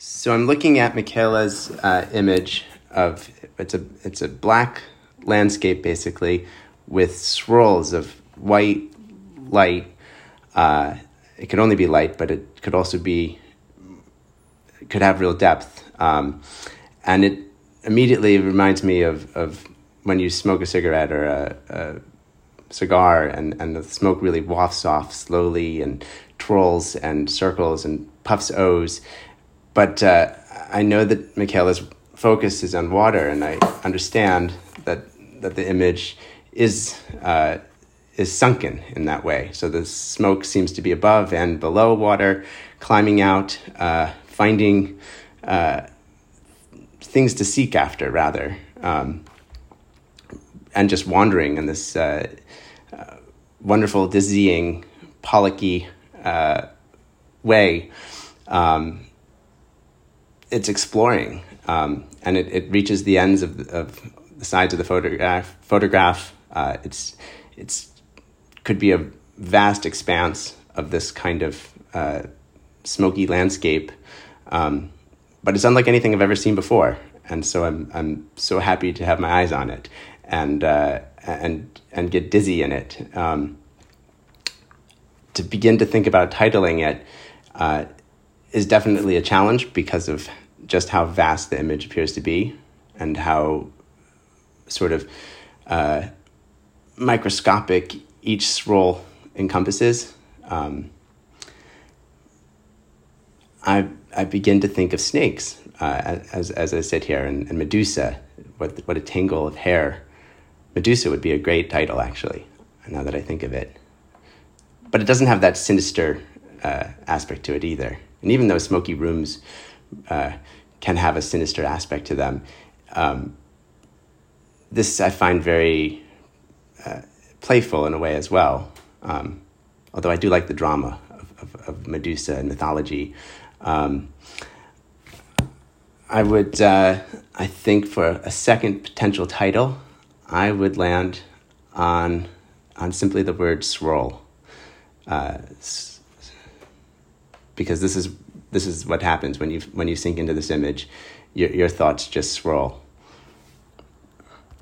So I'm looking at Michaela's image of it's a black landscape basically with swirls of white light. It could only be light, but it could also could have real depth. And it immediately reminds me of when you smoke a cigarette or a cigar and the smoke really wafts off slowly and twirls and circles and puffs O's. But I know that Michaela's focus is on water, and I understand that the image is sunken in that way. So the smoke seems to be above and below water, climbing out, finding things to seek after, rather, and just wandering in this wonderful, dizzying, Pollocky way. It's exploring, and it reaches the ends of the sides of the photograph. It's could be a vast expanse of this kind of smoky landscape, but it's unlike anything I've ever seen before. And so I'm so happy to have my eyes on it and get dizzy in it. To begin to think about titling it is definitely a challenge because of just how vast the image appears to be and how sort of microscopic each swirl encompasses. I begin to think of snakes as I sit here, and Medusa, what a tangle of hair. Medusa would be a great title, actually, now that I think of it. But it doesn't have that sinister aspect to it either. And even though smoky rooms can have a sinister aspect to them, this I find very playful in a way as well. Although I do like the drama of Medusa and mythology. I would, I think, for a second potential title, I would land on simply the word swirl. Because this is what happens when you sink into this image. Your thoughts just swirl.